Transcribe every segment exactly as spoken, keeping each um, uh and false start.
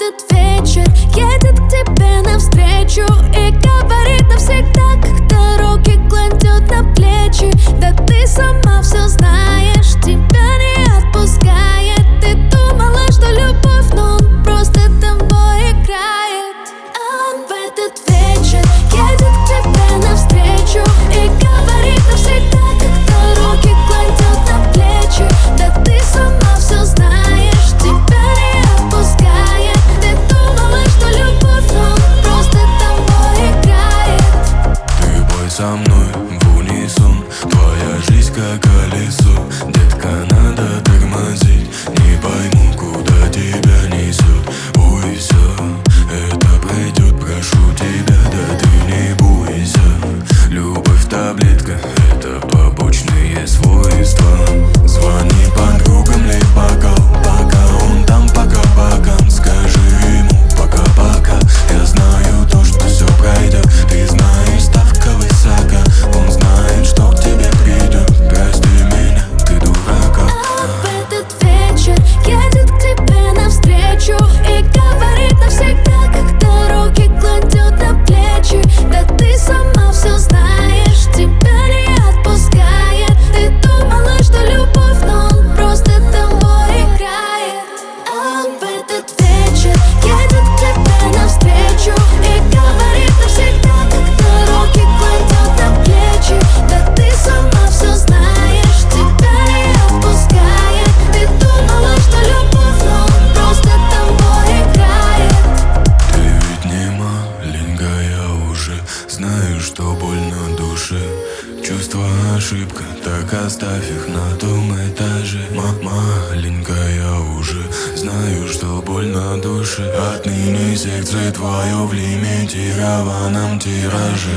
этот вечер едет к тебе навстречу и говорит навсегда, когда руки кладет на плечи. Да ты сама все знаешь, тебя не отпускает. Ты думала, что любовь, но он просто тобой играет. А он в этот вечер едет к тебе навстречу и говорит навсегда, когда руки кладет на плечи. Да ты сама все знаешь, тебя не отпускает. Ты думала, что любовь, но он просто тобой играет. Ты пой со мной в унисон, твоя жизнь как колесо. Детка, надо тормозить, не пойму, куда тебя несет. Ой, все, это пройдет, прошу тебя, да ты не бойся. Любовь таблетка, это побочные свойства. Звони подругам, лей бокал, пока он там пока-пока. Скажи ему пока-пока, я знаю то, что все пройдет. Ты знаешь, ставка высока, он знает, что к тебе придет. Прости меня, ты дурака. А в этот вечер едет к тебе навстречу и говорит навсегда, когда руки кладет на плечи. Да ты сама все знаешь, тебя не отпускает. Ты думала, что любовь, но он просто тобой играет. А он в этот вечер едет к тебе навстречу и говорит навсегда, когда руки кладет на плечи. Да ты сама все знаешь, тебя не отпускает. Ты думала, что любовь, но он просто тобой играет. Ты ведь не маленькая уже, знаю, что больно душе. Чувства ошибка, так оставь их на том этаже. Ма- Маленькая уже, знаю, что больно душе. Отныне сердце твое в лимитированном тираже.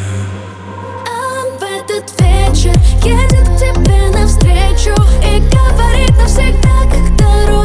А он в этот вечер едет к тебе навстречу и говорит навсегда, когда